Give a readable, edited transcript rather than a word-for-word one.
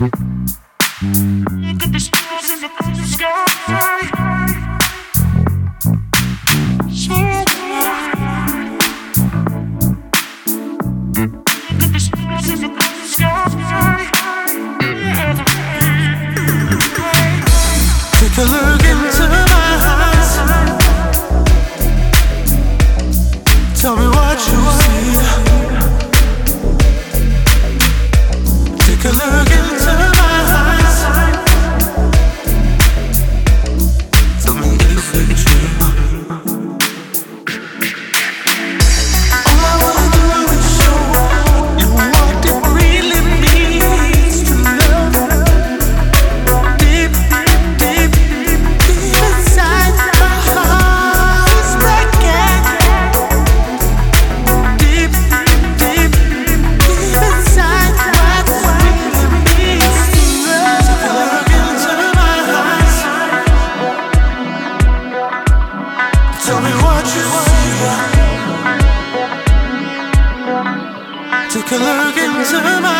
Look at the stars in the sky. So bright. Look at the stars in the sky. Take a look into my eyes. Tell me what you see. Take a look into my eyes. Tell me if it's true. All I wanna do is show you what it really means to love. Deep, deep, deep inside my heart is breaking. Deep, deep, deep inside what it really means to love. Take a look into my eyes. Tell me what you see. Take a look into my